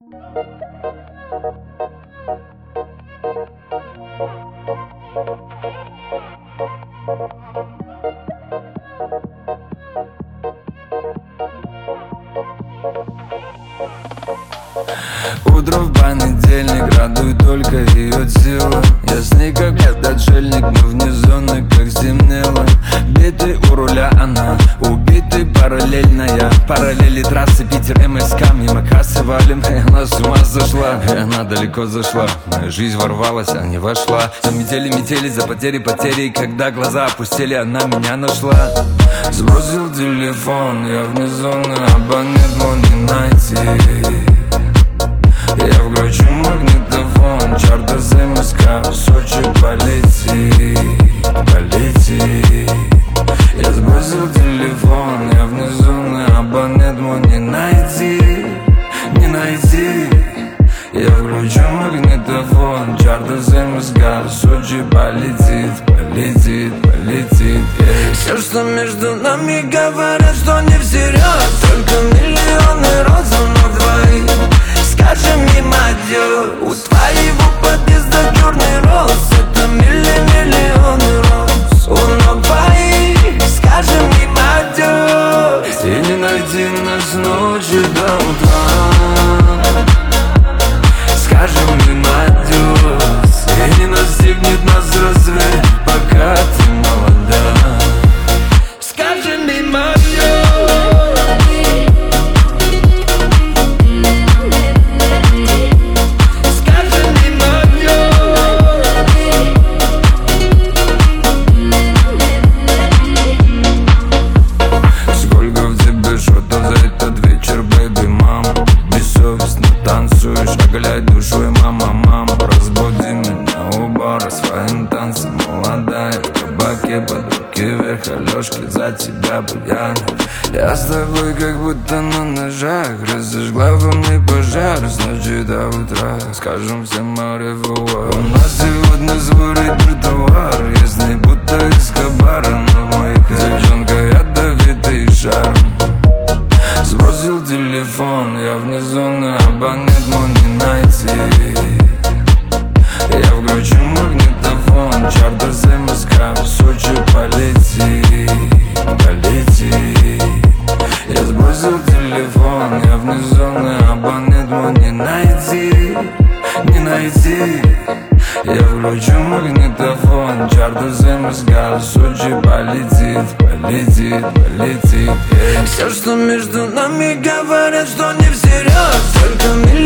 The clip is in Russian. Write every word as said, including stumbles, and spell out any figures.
Утро в понедельник радует только ее тело. Я с ней как отшельник, мы вне зоны, как стемнело. Битый у руля она, убитый параллельная. Параллели трассы Питер МСК, мимо кассы валим. И она с ума сошла, и она далеко зашла. Моя жизнь ворвалась, а не вошла. За метели метели, за потери потери. Когда глаза опустили, она меня нашла. Сбросил телефон, я вне зоны, абонент мой не найти. Я включу магнитофон, чарта з МСК, в Сочи полети, полети. Я сбросил телефон, я вне зоны, абонент мой не найти, не найти. Я включу магнитофон, чарта з МСК, в Сочи полетит, полетит, полетит. Все, что между нами, говорят, что не всерьез. Только миллионы роз за мной двоих. Скажи мне, мадё, у твоего подъезда черный роз. Это милли-миллионы роз у ног твоих. Скажи мне, мадё, и не найти нас ночи до утра. Скажи мне, мадё, и не настигнет нас рассвет, пока ты молода. Скажи мне, мадё. Оголяй душой, мама, мама, разбуди меня у бара своим танцем. Молодая в кабаке, под руки вверх, Алёшки за тебя буяны. Я с тобой как будто на ножах, разожгла во мне пожар с ночи до утра. Скажем всем au-revoir. У нас сегодня сборит тротуар, ясный будто Эскобар. Но мой девчонка ядовитый шарм. Сбросил телефон, я вне зоны, абонент мой не найти. Я включу магнитофон, чарта з МСК, в Сочи полети, полети. Я сбросил телефон, я вне зоны, абонент мой не найти, не найти. Я включу магнитофон, чарта з МСК, в Сочи полетит, полетит, полетит. Все, что между нами, говорят, что не всерьез. Только миллион